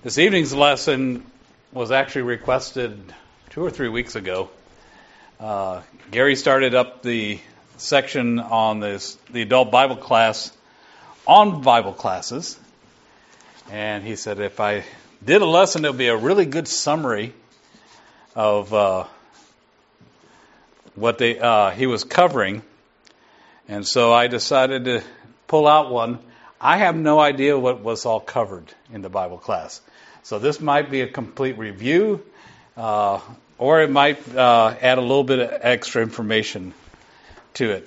This evening's lesson was actually requested 2 or 3 weeks ago. Gary started up the section on the adult Bible class on Bible classes, and he said if I did a lesson, it would be a really good summary of what he was covering. And so I decided to pull out one. I have no idea what was all covered in the Bible class. So this might be a complete review, or it might add a little bit of extra information to it.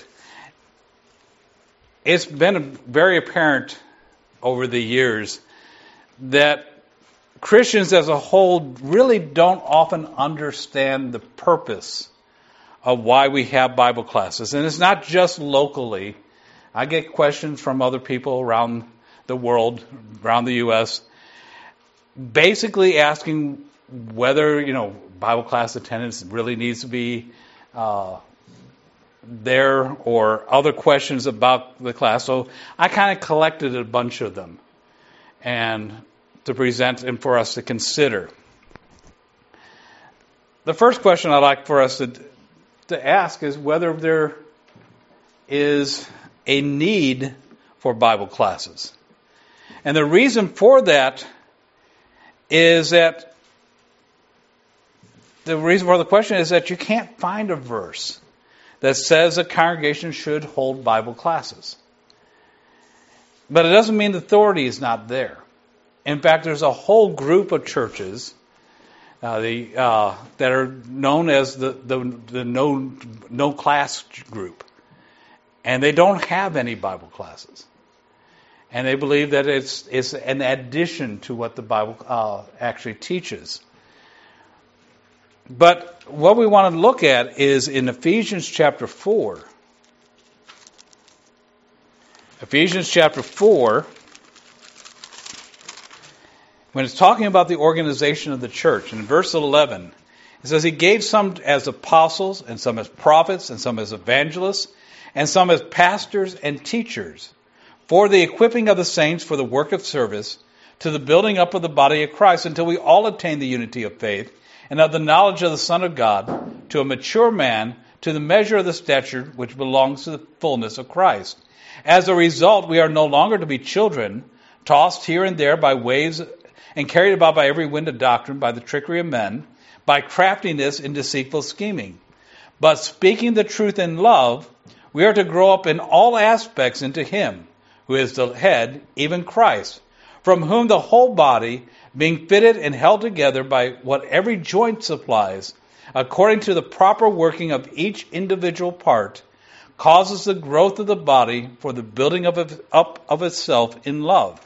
It's been very apparent over the years that Christians as a whole really don't often understand the purpose of why we have Bible classes. And it's not just locally. I get questions from other people around the world, around the U.S., basically asking whether, Bible class attendance really needs to be there, or other questions about the class. So I kind of collected a bunch of them and to present and for us to consider. The first question I'd like for us to ask is whether there is a need for Bible classes. And the reason for that is that the reason for the question is that you can't find a verse that says a congregation should hold Bible classes. But it doesn't mean the authority is not there. In fact, there's a whole group of churches that are known as the no class group. And they don't have any Bible classes. And they believe that it's an addition to what the Bible actually teaches. But what we want to look at is in Ephesians chapter 4. Ephesians chapter 4, when it's talking about the organization of the church, in verse 11, it says, He gave some as apostles, and some as prophets, and some as evangelists, and some as pastors and teachers, for the equipping of the saints for the work of service, to the building up of the body of Christ, until we all attain the unity of faith, and of the knowledge of the Son of God, to a mature man, to the measure of the stature which belongs to the fullness of Christ. As a result, we are no longer to be children, tossed here and there by waves, and carried about by every wind of doctrine, by the trickery of men, by craftiness and deceitful scheming. But speaking the truth in love, we are to grow up in all aspects into Him, who is the head, even Christ, from whom the whole body, being fitted and held together by what every joint supplies, according to the proper working of each individual part, causes the growth of the body for the building up of itself in love.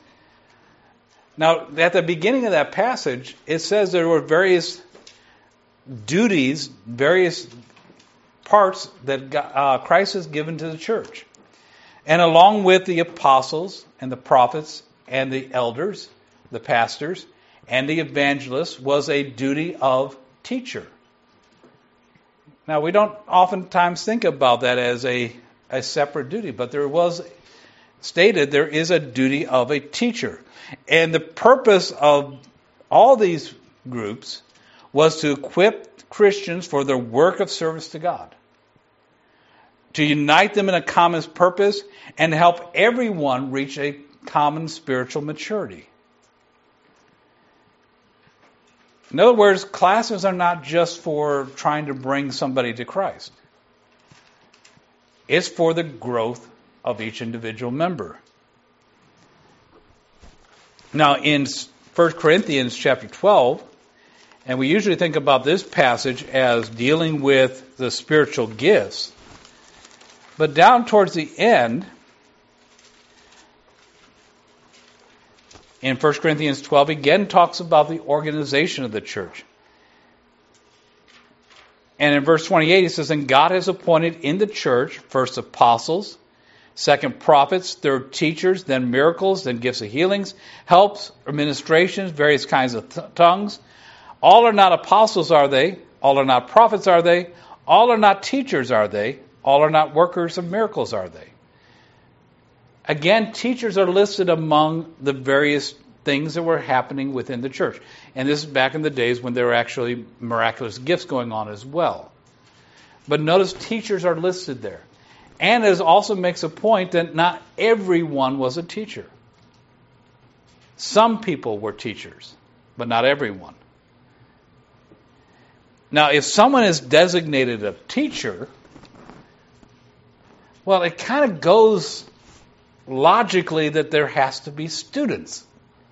Now, at the beginning of that passage, it says there were various duties, various parts that Christ has given to the church. And along with the apostles and the prophets and the elders, the pastors, and the evangelists was a duty of teacher. Now, we don't oftentimes think about that as a separate duty, but there was stated there is a duty of a teacher. And the purpose of all these groups was to equip Christians for their work of service to God, to unite them in a common purpose, and help everyone reach a common spiritual maturity. In other words, classes are not just for trying to bring somebody to Christ. It's for the growth of each individual member. Now, in 1 Corinthians chapter 12, and we usually think about this passage as dealing with the spiritual gifts, but down towards the end, in 1 Corinthians 12, again talks about the organization of the church. And in verse 28, he says, And God has appointed in the church first apostles, second prophets, third teachers, then miracles, then gifts of healings, helps, administrations, various kinds of tongues. All are not apostles, are they? All are not prophets, are they? All are not teachers, are they? All are not workers of miracles, are they? Again, teachers are listed among the various things that were happening within the church. And this is back in the days when there were actually miraculous gifts going on as well. But notice teachers are listed there. And it also makes a point that not everyone was a teacher. Some people were teachers, but not everyone. Now, if someone is designated a teacher, well, it kind of goes logically that there has to be students.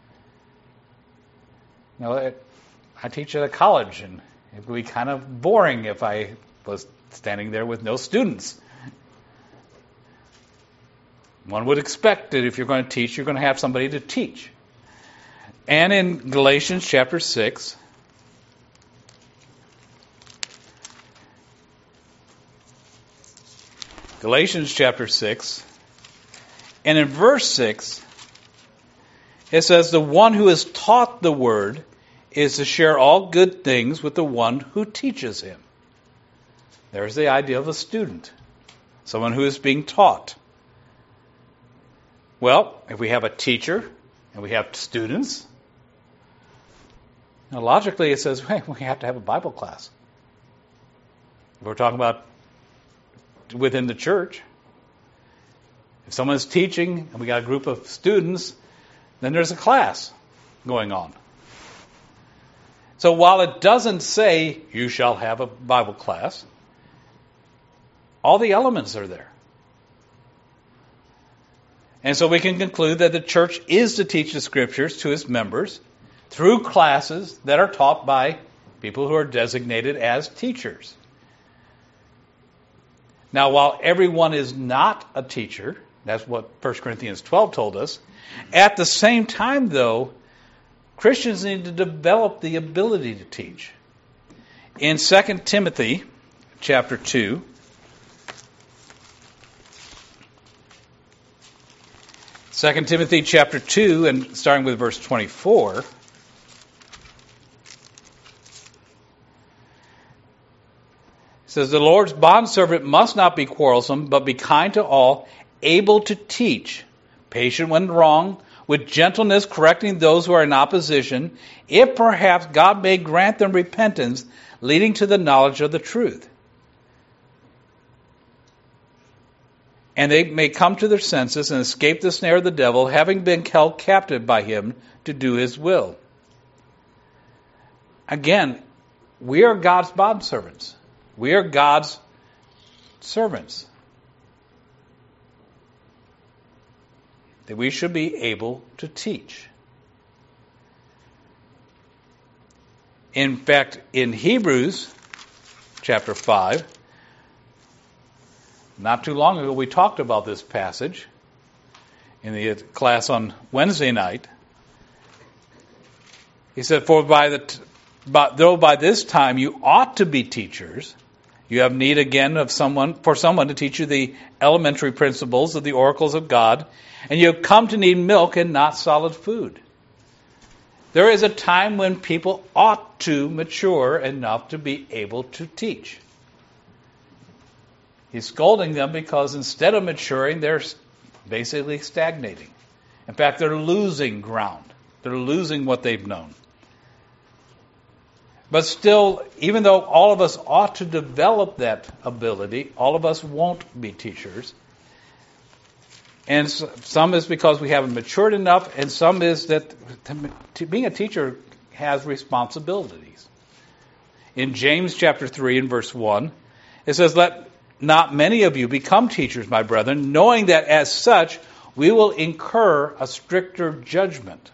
You know, I teach at a college, and it would be kind of boring if I was standing there with no students. One would expect that if you're going to teach, you're going to have somebody to teach. And in Galatians chapter 6, and in verse 6, it says, the one who is taught the word is to share all good things with the one who teaches him. There's the idea of a student, someone who is being taught. Well, if we have a teacher and we have students, now logically it says, hey, we have to have a Bible class. If we're talking about within the church, if someone is teaching and we got a group of students, then there's a class going on. So while it doesn't say you shall have a Bible class, all the elements are there. And so we can conclude that the church is to teach the Scriptures to its members through classes that are taught by people who are designated as teachers. Now, while everyone is not a teacher, that's what 1 Corinthians 12 told us, at the same time, though, Christians need to develop the ability to teach. In 2 Timothy chapter 2, and starting with verse 24, it says, the Lord's bondservant must not be quarrelsome, but be kind to all, able to teach, patient when wrong, with gentleness correcting those who are in opposition, if perhaps God may grant them repentance, leading to the knowledge of the truth. And they may come to their senses and escape the snare of the devil, having been held captive by him to do his will. Again, we are God's bondservants. We are God's servants. That we should be able to teach. In fact, in Hebrews chapter 5, not too long ago we talked about this passage in the class on Wednesday night. He said, though by this time you ought to be teachers, you have need again of someone to teach you the elementary principles of the oracles of God, and you have come to need milk and not solid food. There is a time when people ought to mature enough to be able to teach. He's scolding them because instead of maturing, they're basically stagnating. In fact, they're losing ground. They're losing what they've known. But still, even though all of us ought to develop that ability, all of us won't be teachers. And some is because we haven't matured enough, and some is that being a teacher has responsibilities. In James chapter 3 and verse 1, it says, let not many of you become teachers, my brethren, knowing that as such we will incur a stricter judgment.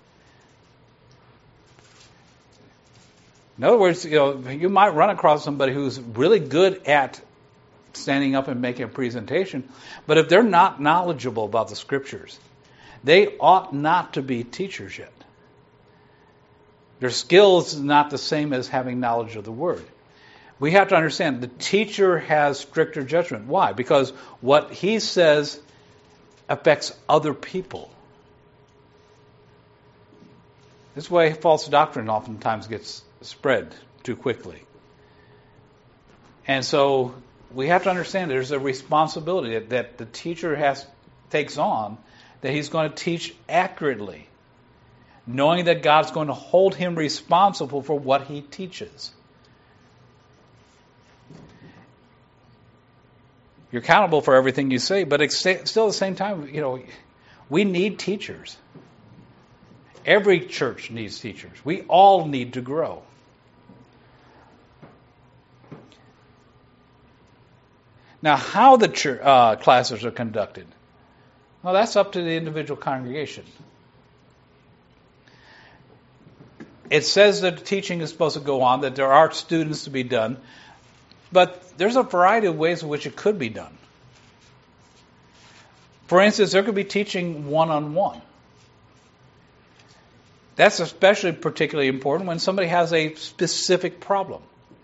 In other words, you might run across somebody who's really good at standing up and making a presentation, but if they're not knowledgeable about the Scriptures, they ought not to be teachers yet. Their skills is not the same as having knowledge of the Word. We have to understand the teacher has stricter judgment. Why? Because what he says affects other people. This way, false doctrine oftentimes gets spread too quickly. And so we have to understand there's a responsibility that the teacher takes on, that he's going to teach accurately, knowing that God's going to hold him responsible for what he teaches. You're accountable for everything you say, but still at the same time, we need teachers. Every church needs teachers. We all need to grow. Now, how the classes are conducted, well, that's up to the individual congregation. It says that teaching is supposed to go on, that there are students to be done, but there's a variety of ways in which it could be done. For instance, there could be teaching one-on-one. That's especially particularly important when somebody has a specific problem.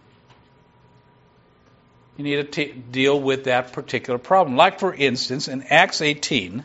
You need to deal with that particular problem. Like, for instance, in Acts 18,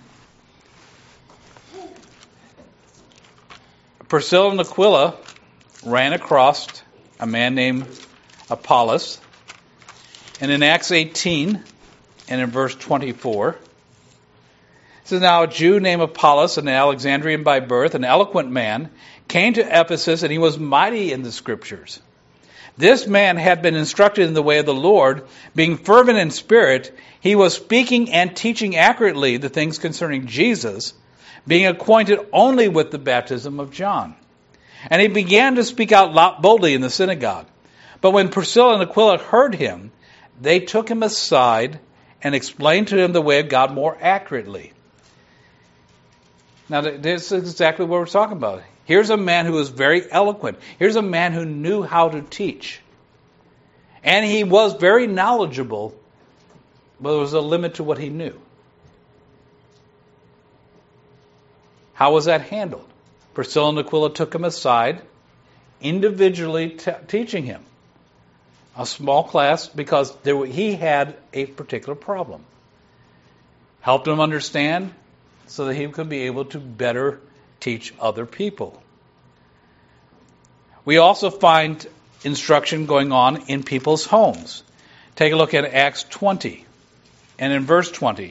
Priscilla and Aquila ran across a man named Apollos. And in Acts 18, and in verse 24, it says, "Now a Jew named Apollos, an Alexandrian by birth, an eloquent man, came to Ephesus, and he was mighty in the Scriptures. This man had been instructed in the way of the Lord, being fervent in spirit. He was speaking and teaching accurately the things concerning Jesus, being acquainted only with the baptism of John. And he began to speak out boldly in the synagogue. But when Priscilla and Aquila heard him, they took him aside and explained to him the way of God more accurately." Now, this is exactly what we're talking about. Here's a man who was very eloquent. Here's a man who knew how to teach. And he was very knowledgeable, but there was a limit to what he knew. How was that handled? Priscilla and Aquila took him aside, individually teaching him. A small class, because he had a particular problem. Helped him understand so that he could be able to better teach other people. We also find instruction going on in people's homes. Take a look at Acts 20, and in verse 20.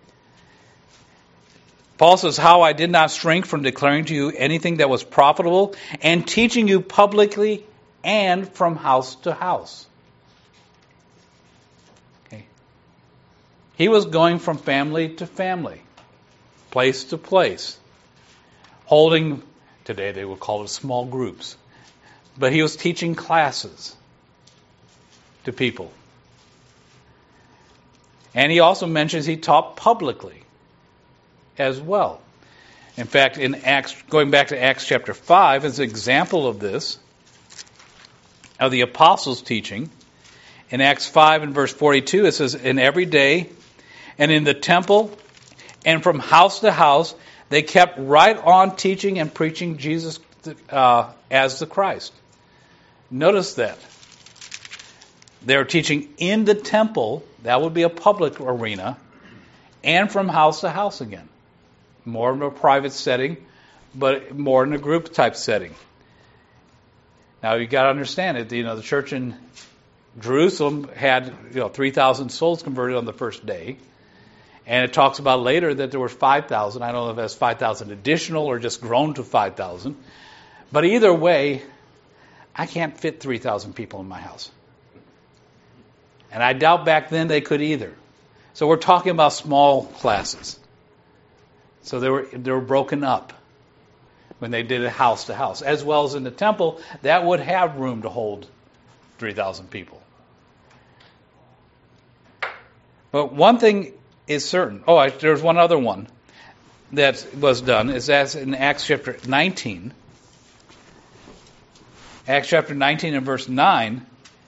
Paul says, "How I did not shrink from declaring to you anything that was profitable, and teaching you publicly and from house to house." Okay. He was going from family to family, place to place, holding, today they would call it small groups, but he was teaching classes to people. And he also mentions he taught publicly as well. In fact, in Acts, going back to Acts chapter 5, as an example of this, of the apostles' teaching, in Acts 5 and verse 42, it says, "In every day, and in the temple, and from house to house, they kept right on teaching and preaching Jesus as the Christ." Notice that. They were teaching in the temple, that would be a public arena, and from house to house again. More in a private setting, but more in a group type setting. Now you've got to understand it. The church in Jerusalem had 3,000 souls converted on the first day. And it talks about later that there were 5,000. I don't know if that's 5,000 additional or just grown to 5,000. But either way, I can't fit 3,000 people in my house. And I doubt back then they could either. So we're talking about small classes. So they were broken up when they did it house to house. As well as in the temple, that would have room to hold 3,000 people. But one thing is certain. There's one other one that was done. Is as in Acts chapter 19. Acts chapter 19 and verse 9.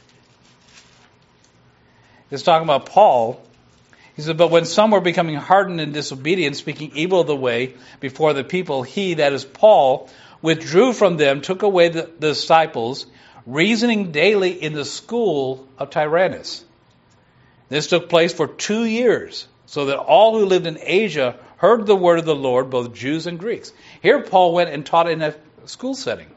It's talking about Paul. He said, "But when some were becoming hardened and disobedient, speaking evil of the way before the people, he," that is Paul, "withdrew from them, took away the disciples, reasoning daily in the school of Tyrannus. This took place for 2 years, so that all who lived in Asia heard the word of the Lord, both Jews and Greeks." Here Paul went and taught in a school setting.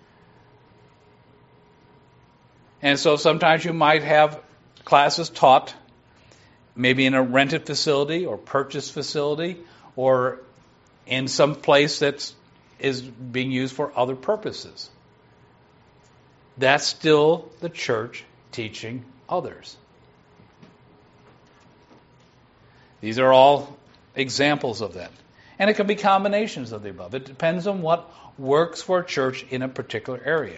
And so sometimes you might have classes taught maybe in a rented facility or purchased facility or in some place that's is being used for other purposes. That's still the church teaching others. These are all examples of that. And it can be combinations of the above. It depends on what works for a church in a particular area.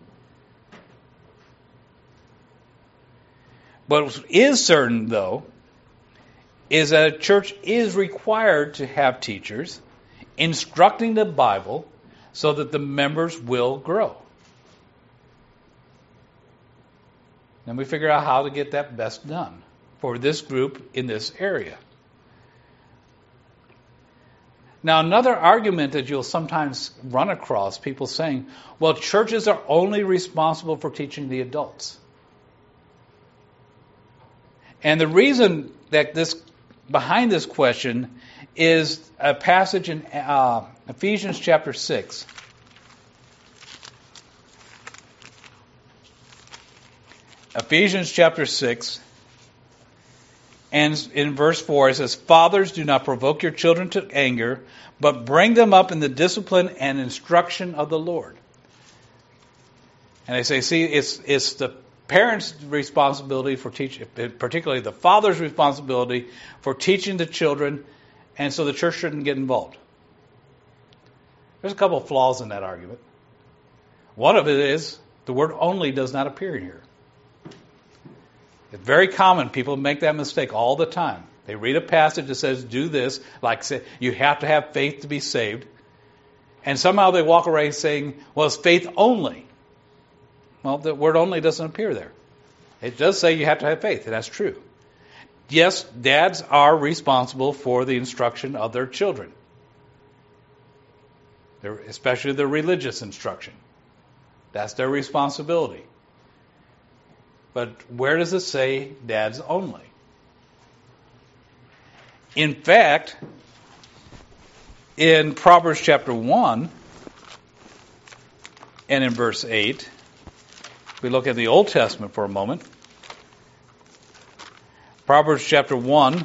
What is certain, though, is that a church is required to have teachers instructing the Bible so that the members will grow. Then we figure out how to get that best done for this group in this area. Now, another argument that you'll sometimes run across, people saying, well, churches are only responsible for teaching the adults. And the reason that behind this question is a passage in Ephesians chapter 6. Ephesians chapter 6, and in verse 4 it says, "Fathers, do not provoke your children to anger, but bring them up in the discipline and instruction of the Lord." And they say, see, it's the parents' responsibility for teaching, particularly the father's responsibility for teaching the children, and so the church shouldn't get involved. There's a couple of flaws in that argument. One of it is the word "only" does not appear here. It's very common. People make that mistake all the time. They read a passage that says, do this, like say, you have to have faith to be saved. And somehow they walk away saying, well, it's faith only. Well, the word "only" doesn't appear there. It does say you have to have faith, and that's true. Yes, dads are responsible for the instruction of their children, especially the religious instruction. That's their responsibility. But where does it say dads only? In fact, in Proverbs chapter 1 and in verse 8, we look at the Old Testament for a moment. Proverbs chapter 1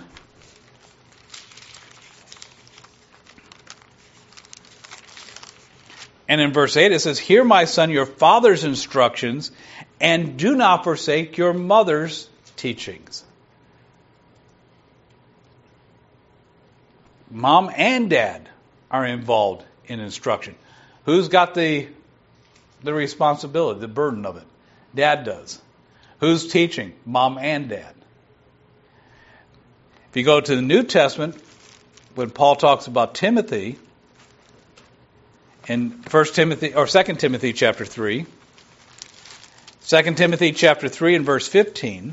and in verse 8 it says, "Hear, my son, your father's instructions, and do not forsake your mother's teachings." Mom and dad are involved in instruction. Who's got the responsibility, the burden of it? Dad does. Who's teaching? Mom and dad. If you go to the New Testament, when Paul talks about Timothy, in 2 Timothy chapter 3, 2 Timothy chapter 3 and verse 15,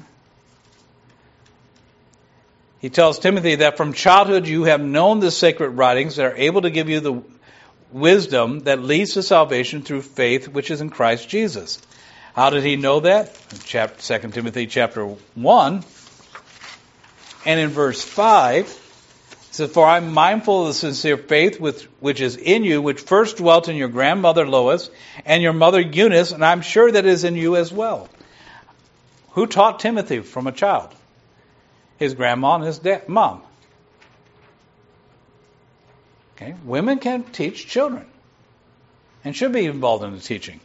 he tells Timothy that from childhood you have known the sacred writings that are able to give you the wisdom that leads to salvation through faith which is in Christ Jesus. How did he know that? In 2 Timothy chapter 1 and in verse 5, it says, "For I am mindful of the sincere faith which is in you, which first dwelt in your grandmother Lois and your mother Eunice, and I'm sure that is in you as well." Who taught Timothy from a child? His grandma and his mom. Okay, women can teach children and should be involved in the teaching.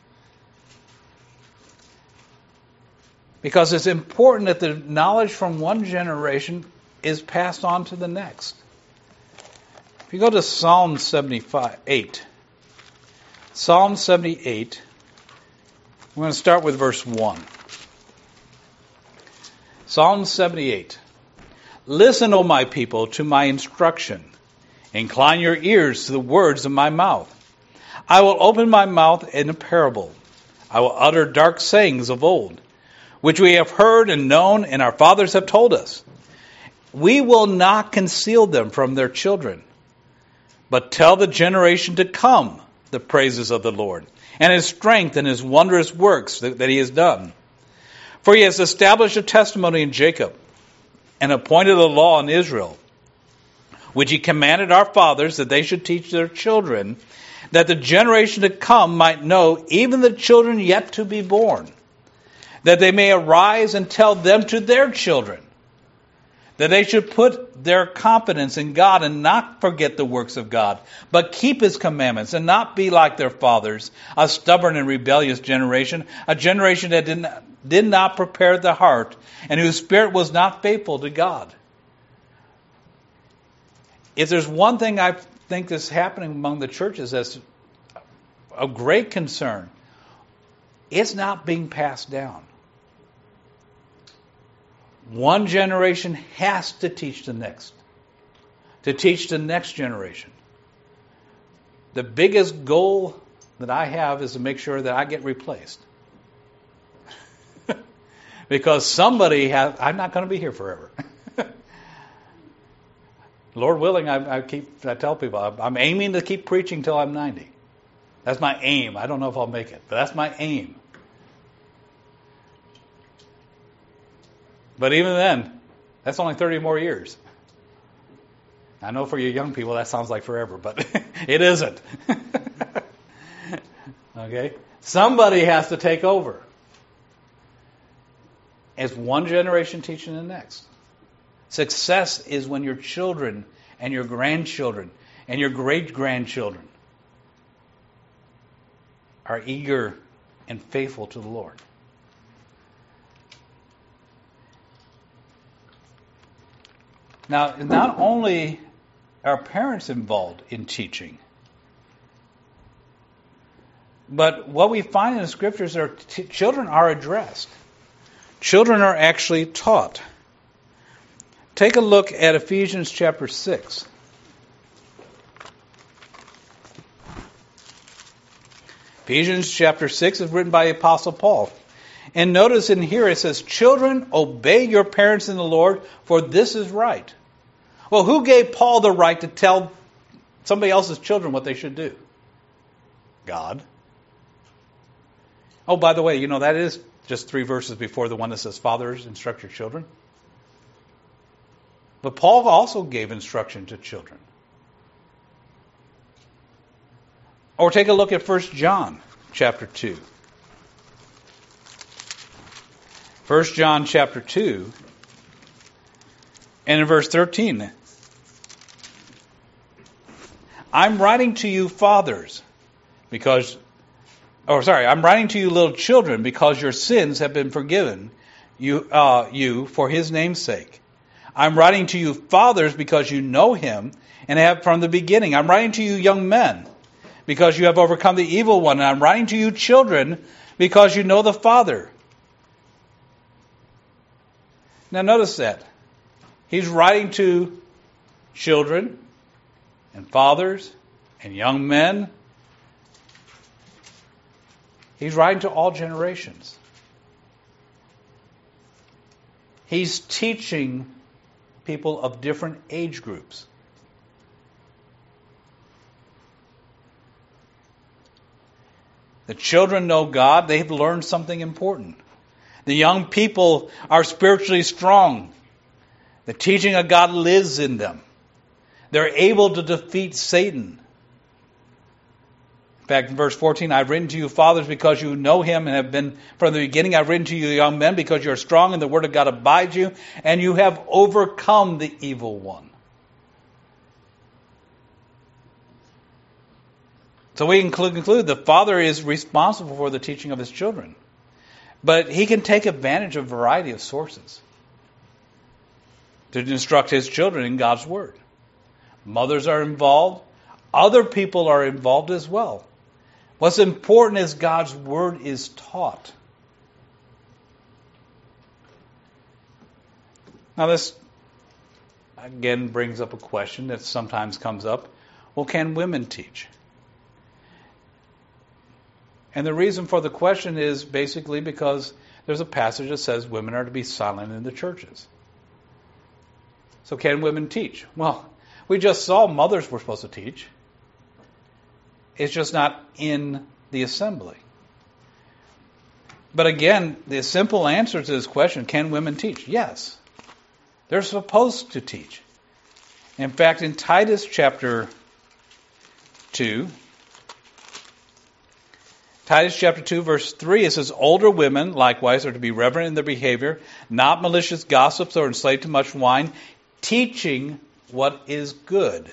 Because it's important that the knowledge from one generation is passed on to the next. If you go to Psalm 78, Psalm 78, we're going to start with verse 1. Psalm 78. "Listen, O my people, to my instruction. Incline your ears to the words of my mouth. I will open my mouth in a parable. I will utter dark sayings of old, which we have heard and known, and our fathers have told us. We will not conceal them from their children, but tell the generation to come the praises of the Lord, and his strength and his wondrous works that he has done. For he has established a testimony in Jacob, and appointed a law in Israel, which he commanded our fathers that they should teach their children, that the generation to come might know, even the children yet to be born, that they may arise and tell them to their children, that they should put their confidence in God and not forget the works of God, but keep His commandments and not be like their fathers, a stubborn and rebellious generation, a generation that did not prepare the heart and whose spirit was not faithful to God. If there's one thing I think that's happening among the churches that's of great concern, it's not being passed down. One generation has to teach the next generation. The biggest goal that I have is to make sure that I get replaced. Because I'm not going to be here forever. Lord willing, I tell people, I'm aiming to keep preaching till I'm 90. That's my aim. I don't know if I'll make it, but that's my aim. But even then, that's only 30 more years. I know for you young people that sounds like forever, but it isn't. Okay? Somebody has to take over. It's one generation teaching the next. Success is when your children and your grandchildren and your great-grandchildren are eager and faithful to the Lord. Now, not only are parents involved in teaching, but what we find in the Scriptures are children are addressed. Children are actually taught. Take a look at Ephesians chapter 6. Ephesians chapter 6 is written by the Apostle Paul. And notice in here it says, "Children, obey your parents in the Lord, for this is right." Well, who gave Paul the right to tell somebody else's children what they should do? God. Oh, by the way, that is just 3 verses before the one that says, "Fathers, instruct your children." But Paul also gave instruction to children. Or take a look at 1 John chapter 2. 1 John chapter 2 and in verse 13. I'm writing to you fathers I'm writing to you little children because your sins have been forgiven you for His name's sake. I'm writing to you fathers because you know Him and have from the beginning. I'm writing to you young men because you have overcome the evil one. And I'm writing to you children because you know the Father. Now notice that. He's writing to children and fathers and young men. He's writing to all generations. He's teaching people of different age groups. The children know God. They've learned something important. The young people are spiritually strong. The teaching of God lives in them. They're able to defeat Satan. In fact, in verse 14, I've written to you fathers because you know Him and have been from the beginning. I've written to you young men because you are strong and the word of God abides you and you have overcome the evil one. So we can conclude the father is responsible for the teaching of his children. But he can take advantage of a variety of sources to instruct his children in God's Word. Mothers are involved. Other people are involved as well. What's important is God's Word is taught. Now this, again, brings up a question that sometimes comes up. Well, can women teach? And the reason for the question is basically because there's a passage that says women are to be silent in the churches. So can women teach? Well, we just saw mothers were supposed to teach. It's just not in the assembly. But again, the simple answer to this question, can women teach? Yes. They're supposed to teach. In fact, in Titus chapter 2, Titus chapter 2, verse 3, it says, older women likewise are to be reverent in their behavior, not malicious gossips or enslaved to much wine, teaching what is good,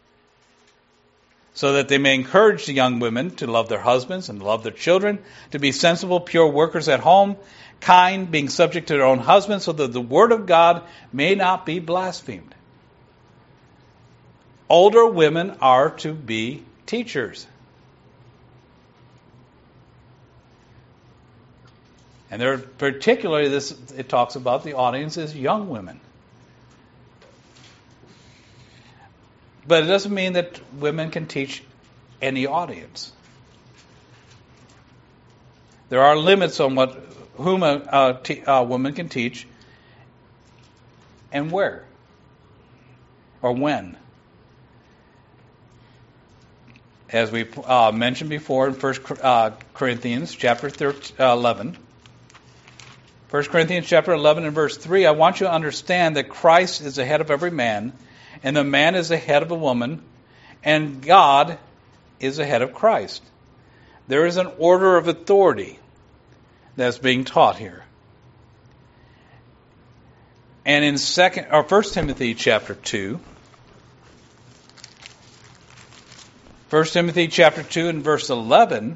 so that they may encourage the young women to love their husbands and love their children, to be sensible, pure workers at home, kind, being subject to their own husbands, so that the word of God may not be blasphemed. Older women are to be teachers. And there, particularly, it talks about the audience is young women. But it doesn't mean that women can teach any audience. There are limits on whom a woman can teach and where or when. As we mentioned before in 1 Corinthians chapter 11. 1 Corinthians chapter 11 and verse 3, I want you to understand that Christ is the head of every man, and the man is the head of a woman, and God is the head of Christ. There is an order of authority that's being taught here. And in 1 Timothy chapter 2, 1 Timothy chapter 2 and verse 11,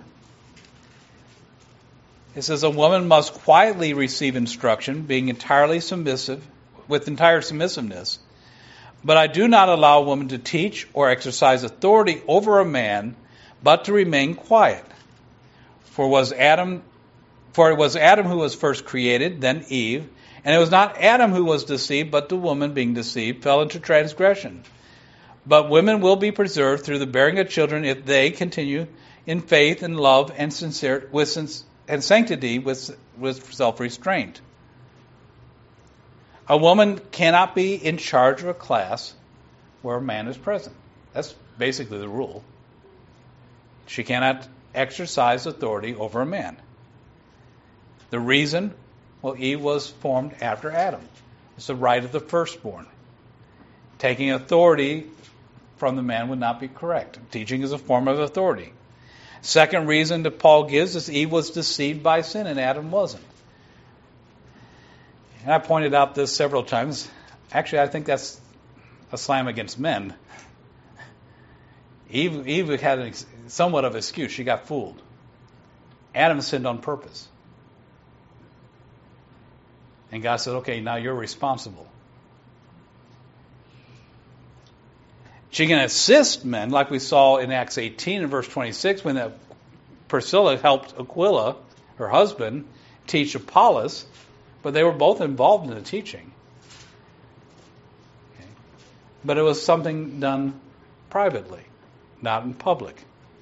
it says, a woman must quietly receive instruction, being entirely submissive, with entire submissiveness. But I do not allow a woman to teach or exercise authority over a man, but to remain quiet. For it was Adam who was first created, then Eve. And it was not Adam who was deceived, but the woman, being deceived, fell into transgression. But women will be preserved through the bearing of children if they continue in faith and love and and sanctity with self-restraint. A woman cannot be in charge of a class where a man is present. That's basically the rule. She cannot exercise authority over a man. The reason, well, Eve was formed after Adam. It's the right of the firstborn. Taking authority from the man would not be correct. Teaching is a form of authority. Second reason that Paul gives is Eve was deceived by sin and Adam wasn't. And I pointed out this several times. Actually, I think that's a slam against men. Eve had somewhat of an excuse. She got fooled. Adam sinned on purpose. And God said, okay, now you're responsible. She can assist men, like we saw in Acts 18 and verse 26, when Priscilla helped Aquila, her husband, teach Apollos, but they were both involved in the teaching. Okay. But it was something done privately, not in public.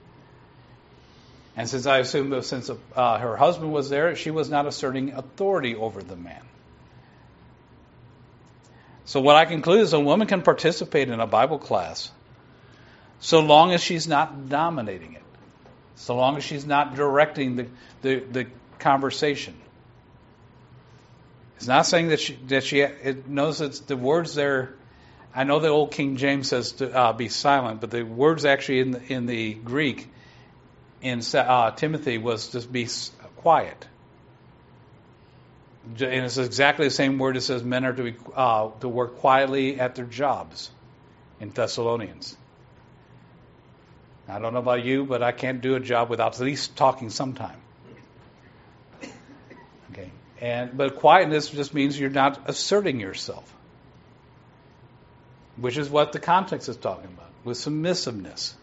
And since I assume that since her husband was there, she was not asserting authority over the man. So what I conclude is a woman can participate in a Bible class so long as she's not dominating it, so long as she's not directing the conversation. It's not saying that she knows that the words there. I know the old King James says to be silent, but the words actually in the Greek in Timothy was just be quiet. And it's exactly the same word that says men are to work quietly at their jobs in Thessalonians. I don't know about you, but I can't do a job without at least talking sometime. Okay, but quietness just means you're not asserting yourself, which is what the context is talking about, with submissiveness.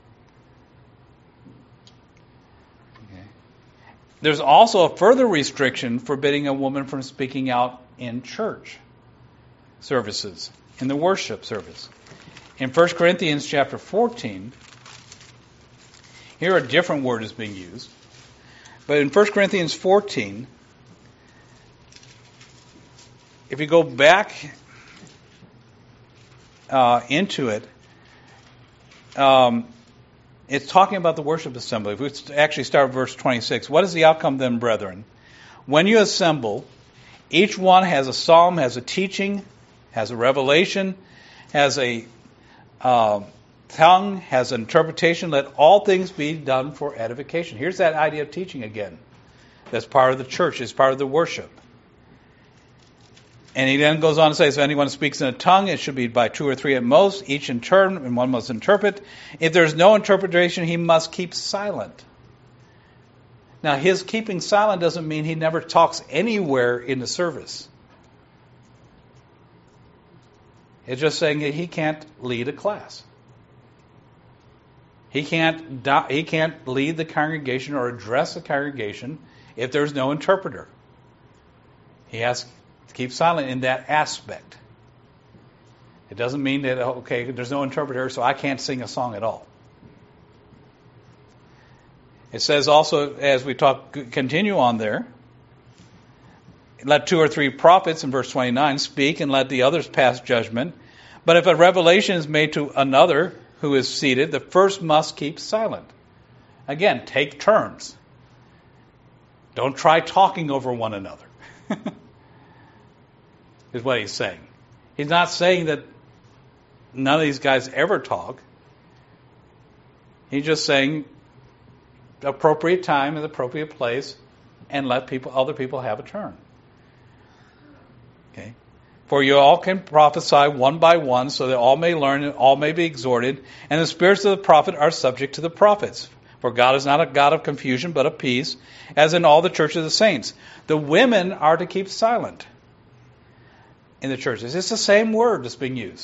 There's also a further restriction forbidding a woman from speaking out in church services, in the worship service. In 1 Corinthians chapter 14, here a different word is being used. But in 1 Corinthians 14, if you go back into it, it's talking about the worship assembly. If we actually start with verse 26. What is the outcome then, brethren? When you assemble, each one has a psalm, has a teaching, has a revelation, has a tongue has interpretation, let all things be done for edification. Here's that idea of teaching again. That's part of the church. It's part of the worship. And he then goes on to say, if anyone speaks in a tongue, it should be by 2 or 3 at most, each in turn, and one must interpret. If there's no interpretation, he must keep silent. Now, his keeping silent doesn't mean he never talks anywhere in the service. It's just saying that he can't lead a class. He can't lead the congregation or address the congregation if there's no interpreter. He has to keep silent in that aspect. It doesn't mean that, okay, there's no interpreter, so I can't sing a song at all. It says also, as we continue on there, let 2 or 3 prophets, in verse 29, speak, and let the others pass judgment. But if a revelation is made to another who is seated, the first must keep silent. Again, take turns. Don't try talking over one another, is what he's saying. He's not saying that none of these guys ever talk. He's just saying appropriate time and appropriate place, and let other people have a turn. Okay? For you all can prophesy one by one, so that all may learn and all may be exhorted. And the spirits of the prophet are subject to the prophets. For God is not a God of confusion, but of peace, as in all the church of the saints. The women are to keep silent in the churches. It's the same word that's being used.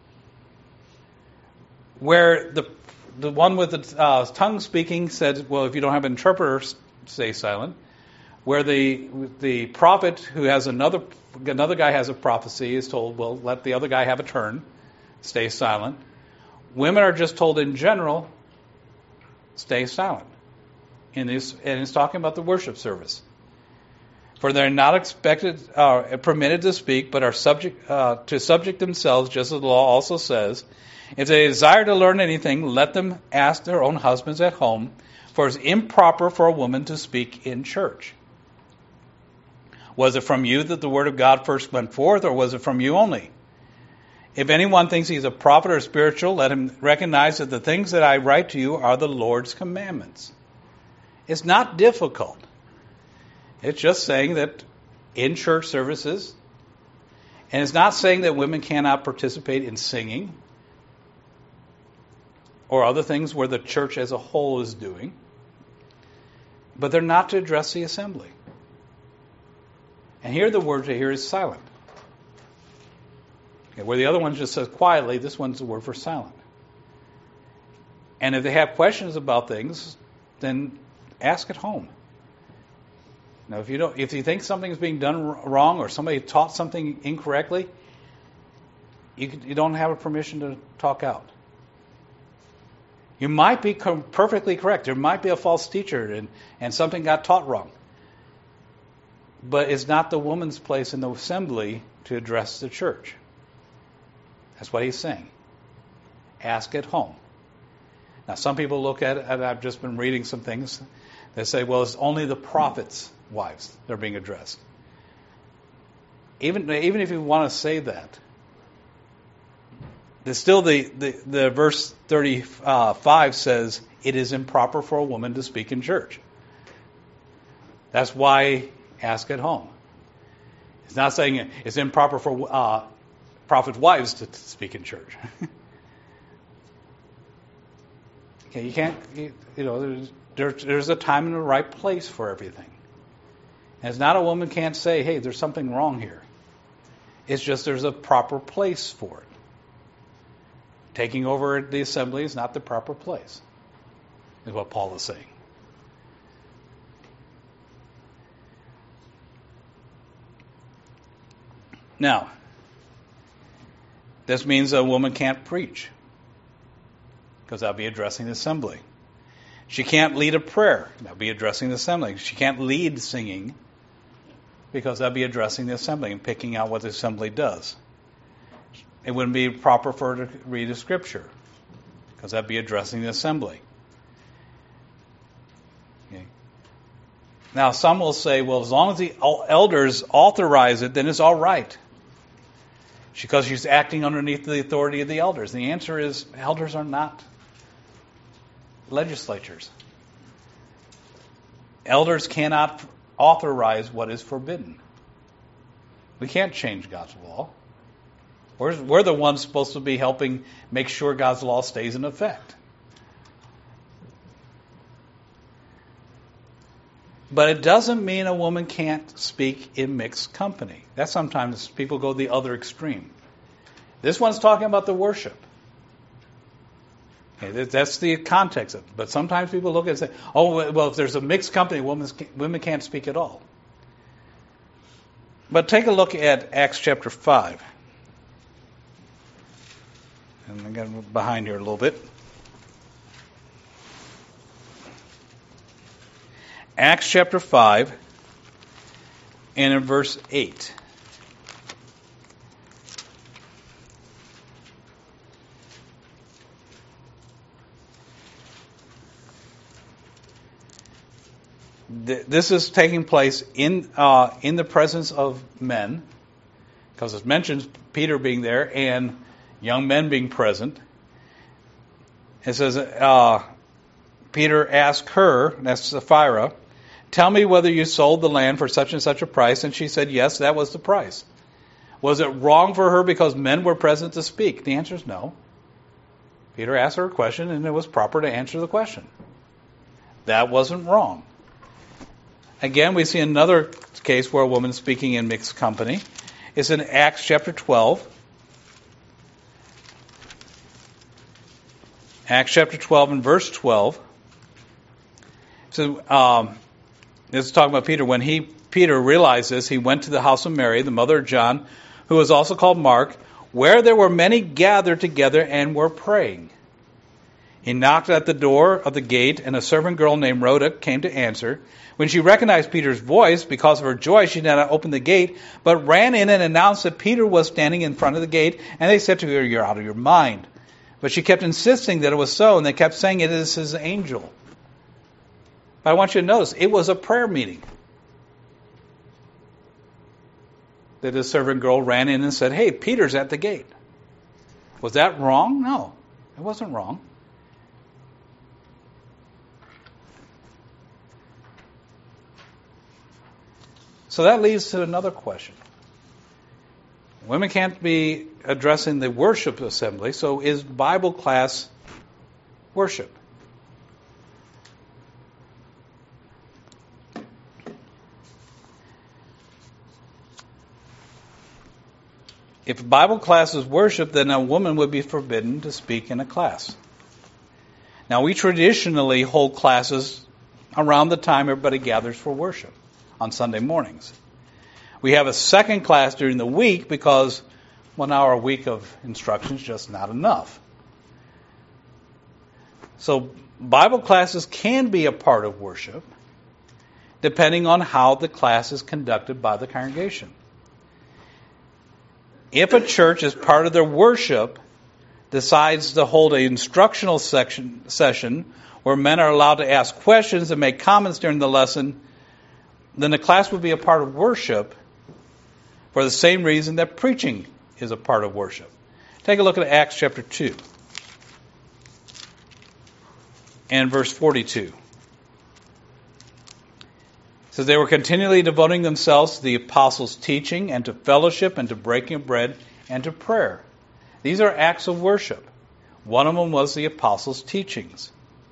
Where the one with the tongue speaking said, well, if you don't have an interpreter, stay silent. Where the prophet who has another guy has a prophecy is told, well, let the other guy have a turn, stay silent. Women are just told in general, stay silent. And it's talking about the worship service. For they're not permitted to speak, but are subject themselves, just as the law also says. If they desire to learn anything, let them ask their own husbands at home, for it's improper for a woman to speak in church. Was it from you that the word of God first went forth, or was it from you only? If anyone thinks he's a prophet or spiritual, let him recognize that the things that I write to you are the Lord's commandments. It's not difficult. It's just saying that in church services, and it's not saying that women cannot participate in singing or other things where the church as a whole is doing, but they're not to address the assembly. And here the word to hear is silent. Okay, where the other one just says quietly, this one's the word for silent. And if they have questions about things, then ask at home. Now, if you think something's being done wrong or somebody taught something incorrectly, you don't have a permission to talk out. You might be perfectly correct. There might be a false teacher and something got taught wrong. But it's not the woman's place in the assembly to address the church. That's what he's saying. Ask at home. Now, some people look at it, and I've just been reading some things, they say, well, it's only the prophets' wives that are being addressed. Even if you want to say that, there's still the verse 35 says, it is improper for a woman to speak in church. That's why ask at home. It's not saying it's improper for prophet wives to speak in church. Okay, you can't, there's a time and a right place for everything. And it's not a woman can't say, hey, there's something wrong here. It's just there's a proper place for it. Taking over the assembly is not the proper place, is what Paul is saying. Now, this means a woman can't preach, because that'll be addressing the assembly. She can't lead a prayer. That'll be addressing the assembly. She can't lead singing, because that'll be addressing the assembly and picking out what the assembly does. It wouldn't be proper for her to read a scripture, because that'd be addressing the assembly. Okay. Now, some will say, well, as long as the elders authorize it, then it's all right. Because she's acting underneath the authority of the elders. And the answer is, elders are not legislatures. Elders cannot authorize what is forbidden. We can't change God's law. We're the ones supposed to be helping make sure God's law stays in effect. But it doesn't mean a woman can't speak in mixed company. That sometimes people go the other extreme. This one's talking about the worship. Okay, that's the context of it. But sometimes people look and say, oh, well, if there's a mixed company, women can't speak at all. But take a look at Acts chapter 5. And I got behind here a little bit. Acts chapter 5 and in verse 8. This is taking place in the presence of men, because it mentions Peter being there and young men being present. It says, Peter asked her, that's Sapphira, tell me whether you sold the land for such and such a price. And she said, yes, that was the price. Was it wrong for her because men were present to speak? The answer is no. Peter asked her a question, and it was proper to answer the question. That wasn't wrong. Again, we see another case where a woman is speaking in mixed company. It's in Acts chapter 12. Acts chapter 12 and verse 12. So, this is talking about Peter. When Peter realized this, he went to the house of Mary, the mother of John, who was also called Mark, where there were many gathered together and were praying. He knocked at the door of the gate, and a servant girl named Rhoda came to answer. When she recognized Peter's voice, because of her joy, she did not open the gate, but ran in and announced that Peter was standing in front of the gate, and they said to her, you're out of your mind. But she kept insisting that it was so, and they kept saying it is his angel. But I want you to notice, it was a prayer meeting. That the servant girl ran in and said, hey, Peter's at the gate. Was that wrong? No, it wasn't wrong. So that leads to another question. Women can't be addressing the worship assembly, so is Bible class worship? If Bible class is worship, then a woman would be forbidden to speak in a class. Now, we traditionally hold classes around the time everybody gathers for worship on Sunday mornings. We have a second class during the week because 1 hour a week of instruction is just not enough. So Bible classes can be a part of worship depending on how the class is conducted by the congregation. If a church, as part of their worship, decides to hold an instructional session where men are allowed to ask questions and make comments during the lesson, then the class would be a part of worship for the same reason that preaching is a part of worship. Take a look at Acts chapter 2 and verse 42. It says, they were continually devoting themselves to the apostles' teaching and to fellowship and to breaking of bread and to prayer. These are acts of worship. One of them was the apostles' teachings.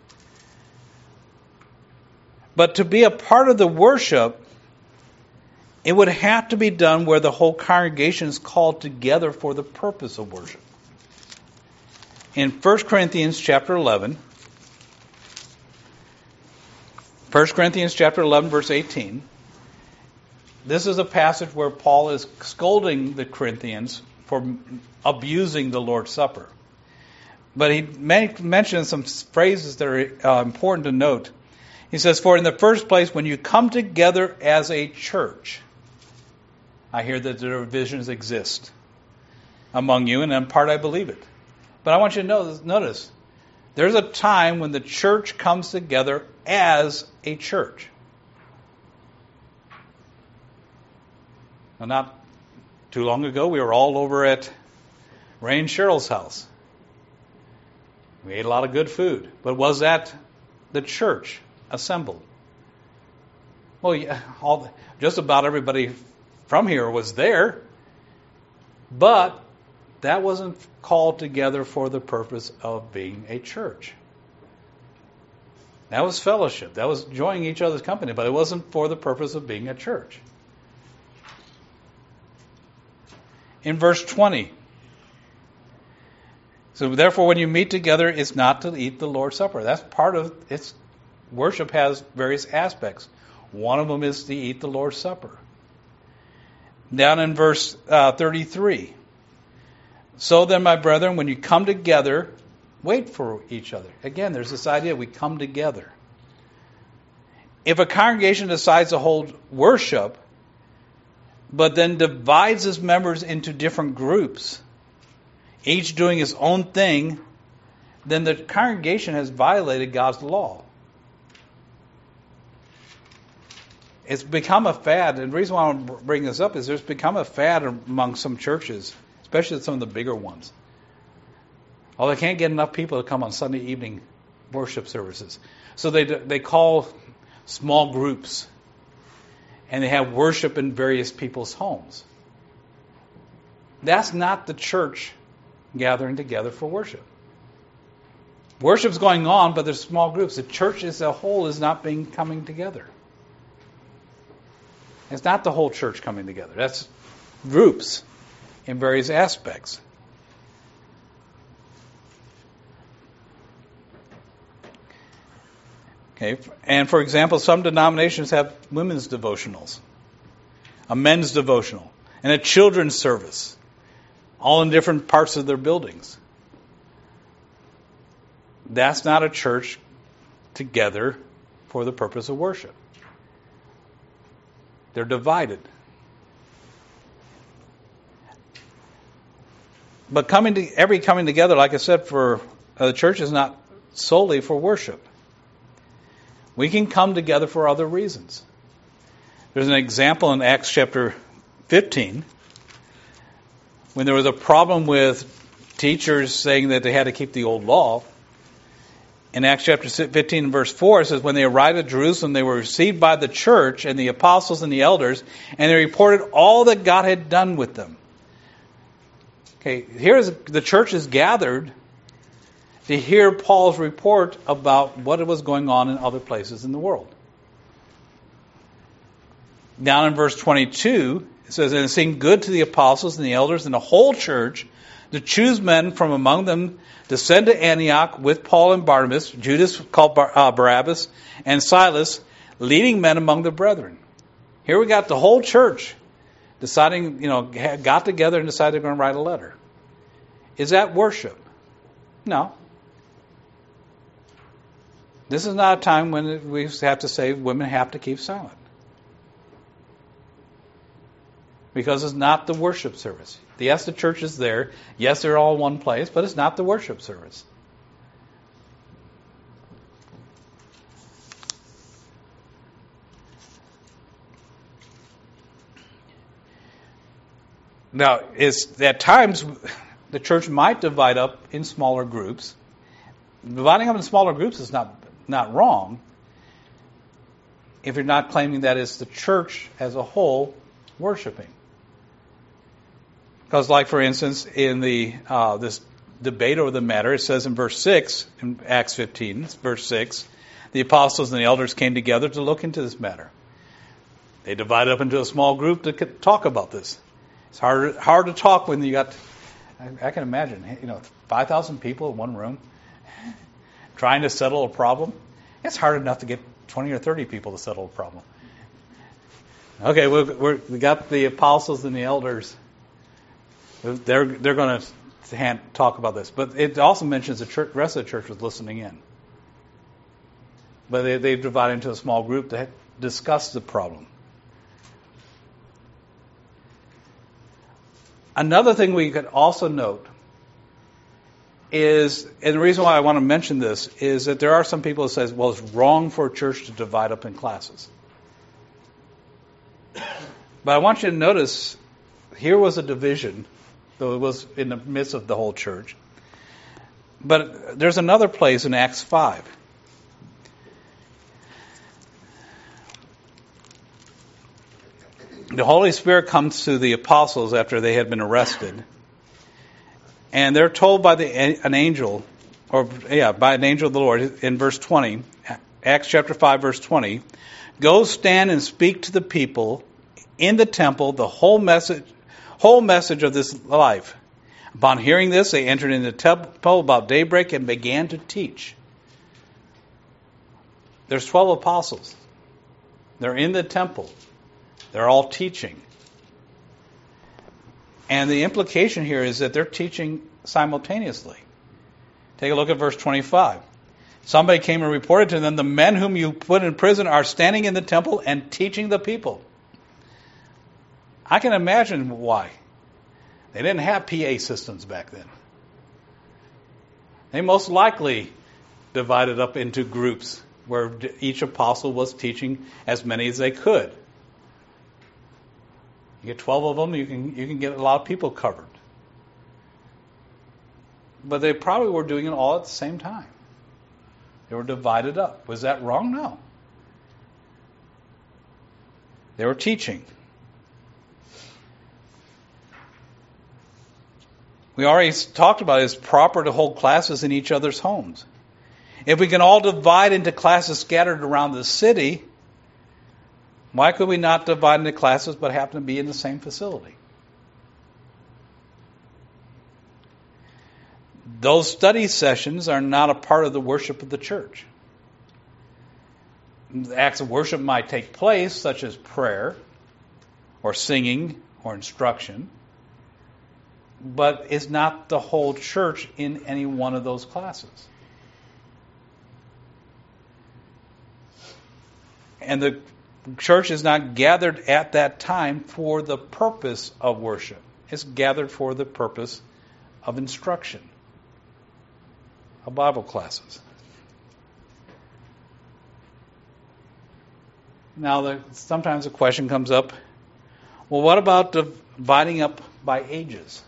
But to be a part of the worship, it would have to be done where the whole congregation is called together for the purpose of worship. In 1 Corinthians chapter 11, 1 Corinthians chapter 11, verse 18, this is a passage where Paul is scolding the Corinthians for abusing the Lord's Supper. But he mentions some phrases that are important to note. He says, for in the first place, when you come together as a church, I hear that divisions exist among you, and in part I believe it. But I want you to notice, there's a time when the church comes together as a church. Now, not Too long ago, we were all over at Ray and Cheryl's house. We ate a lot of good food. But was that the church assembled? Well, yeah, just about everybody from here was there. But that wasn't called together for the purpose of being a church. That was fellowship. That was enjoying each other's company, but it wasn't for the purpose of being a church. In verse 20, so therefore when you meet together, it's not to eat the Lord's Supper. That's part of its worship, has various aspects. One of them is to eat the Lord's Supper. Down in verse 33, so then, my brethren, when you come together, wait for each other. Again, there's this idea we come together. If a congregation decides to hold worship, but then divides its members into different groups, each doing his own thing, then the congregation has violated God's law. It's become a fad, and the reason why I'm bringing this up is there's become a fad among some churches, especially some of the bigger ones. Oh, they can't get enough people to come on Sunday evening worship services. So they call small groups, and they have worship in various people's homes. That's not the church gathering together for worship. Worship's going on, but there's small groups. The church as a whole is not coming together. It's not the whole church coming together. That's groups in various aspects. Okay, and for example, some denominations have women's devotionals, a men's devotional, and a children's service, all in different parts of their buildings. That's not a church together for the purpose of worship. They're divided. But every coming together, like I said, for the church is not solely for worship. We can come together for other reasons. There's an example in Acts chapter 15 when there was a problem with teachers saying that they had to keep the old law. In Acts chapter 15 verse 4, it says, when they arrived at Jerusalem, they were received by the church and the apostles and the elders, and they reported all that God had done with them. Okay, the church is gathered to hear Paul's report about what was going on in other places in the world. Down in verse 22, it says, and it seemed good to the apostles and the elders and the whole church to choose men from among them to send to Antioch with Paul and Barnabas, Judas called Barabbas, and Silas, leading men among the brethren. Here we got the whole church deciding, got together and decided they're going to write a letter. Is that worship? No. This is not a time when we have to say women have to keep silent. Because it's not the worship service. Yes, the church is there. Yes, they're all in one place, but it's not the worship service. Now, at times, the church might divide up in smaller groups. Dividing up in smaller groups is not wrong if you're not claiming that it's the church as a whole worshiping. Because, like for instance, in this debate over the matter, it says in verse 6, in Acts 15, verse 6, the apostles and the elders came together to look into this matter. They divided up into a small group to talk about this. It's hard to talk when you got, I can imagine, 5,000 people in one room trying to settle a problem. It's hard enough to get 20 or 30 people to settle a problem. Okay, we got the apostles and the elders. They're going to talk about this. But it also mentions the rest of the church was listening in. But they've divided into a small group to discuss the problem. Another thing we could also note is, and the reason why I want to mention this, is that there are some people that say, well, it's wrong for a church to divide up in classes. But I want you to notice here was a division, though it was in the midst of the whole church. But there's another place in Acts 5. The Holy Spirit comes to the apostles after they had been arrested. And they're told by an angel of the Lord in verse 20, Acts chapter 5, verse 20, "Go stand and speak to the people in the temple the whole message of this life." Upon hearing this, they entered into the temple about daybreak and began to teach. There's 12 apostles. They're in the temple. They're all teaching. And the implication here is that they're teaching simultaneously. Take a look at verse 25. Somebody came and reported to them, "The men whom you put in prison are standing in the temple and teaching the people." I can imagine why. They didn't have PA systems back then. They most likely divided up into groups where each apostle was teaching as many as they could. You get 12 of them, you can get a lot of people covered. But they probably were doing it all at the same time. They were divided up. Was that wrong? No. They were teaching. We already talked about it's proper to hold classes in each other's homes. If we can all divide into classes scattered around the city, why could we not divide into classes but happen to be in the same facility? Those study sessions are not a part of the worship of the church. Acts of worship might take place, such as prayer, or singing, or instruction, but it's not the whole church in any one of those classes. And the church is not gathered at that time for the purpose of worship. It's gathered for the purpose of instruction, of Bible classes. Now, sometimes a question comes up, well, what about dividing up by ages?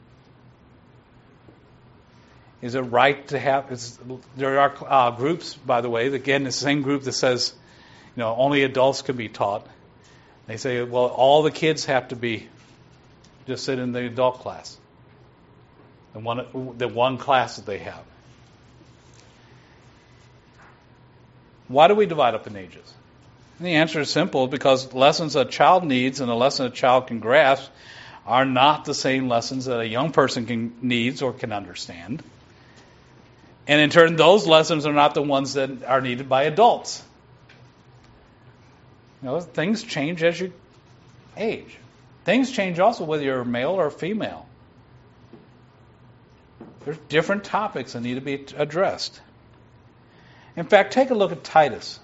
Is it right to have... There are groups, by the way, again, the same group that says, only adults can be taught. They say, well, all the kids have to just sit in the adult class, the one class that they have. Why do we divide up in ages? And the answer is simple, because lessons a child needs and a lesson a child can grasp are not the same lessons that a young person needs or can understand. And in turn, those lessons are not the ones that are needed by adults. Things change as you age. Things change also whether you're male or female. There's different topics that need to be addressed. In fact, take a look at Titus.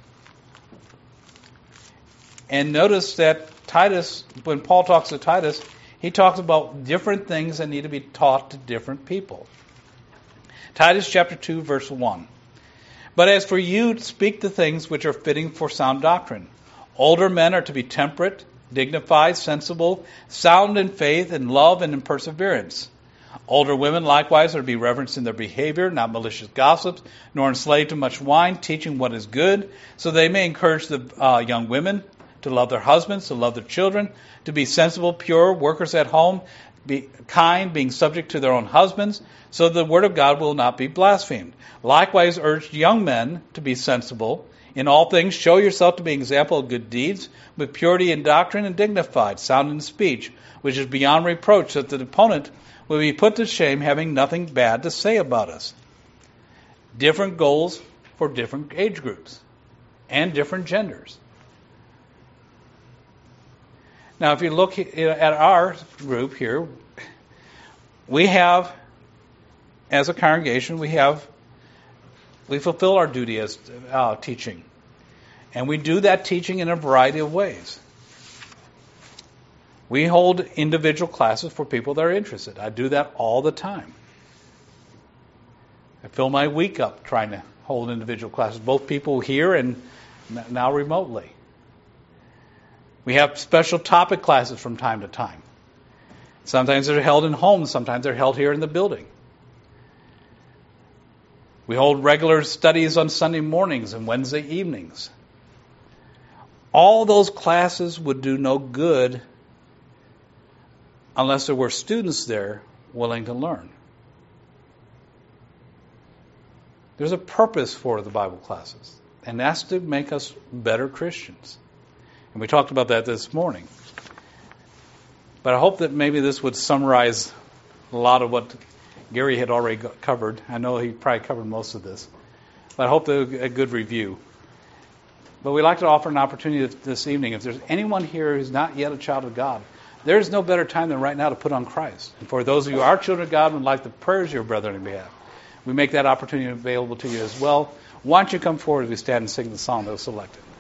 And notice that Titus, when Paul talks to Titus, he talks about different things that need to be taught to different people. Titus chapter 2, verse 1. "But as for you, speak the things which are fitting for sound doctrine. Older men are to be temperate, dignified, sensible, sound in faith, in love, and in perseverance. Older women likewise are to be reverenced in their behavior, not malicious gossips, nor enslaved to much wine, teaching what is good, so they may encourage the young women to love their husbands, to love their children, to be sensible, pure, workers at home, be kind, being subject to their own husbands, so the word of God will not be blasphemed. Likewise urge young men to be sensible. In all things show yourself to be an example of good deeds, with purity in doctrine and dignified, sound in speech, which is beyond reproach, that the opponent will be put to shame, having nothing bad to say about us." Different goals for different age groups and different genders. Now, if you look at our group here, we have, as a congregation, we fulfill our duty as teaching. And we do that teaching in a variety of ways. We hold individual classes for people that are interested. I do that all the time. I fill my week up trying to hold individual classes, both people here and now remotely. We have special topic classes from time to time. Sometimes they're held in homes. Sometimes they're held here in the building. We hold regular studies on Sunday mornings and Wednesday evenings. All those classes would do no good unless there were students there willing to learn. There's a purpose for the Bible classes, and that's to make us better Christians. And we talked about that this morning. But I hope that maybe this would summarize a lot of what Gary had already covered. I know he probably covered most of this. But I hope a good review. But we'd like to offer an opportunity this evening. If there's anyone here who's not yet a child of God, there's no better time than right now to put on Christ. And for those of you who are children of God and would like the prayers of your brethren on behalf, we make that opportunity available to you as well. Why don't you come forward as we stand and sing the song that was selected.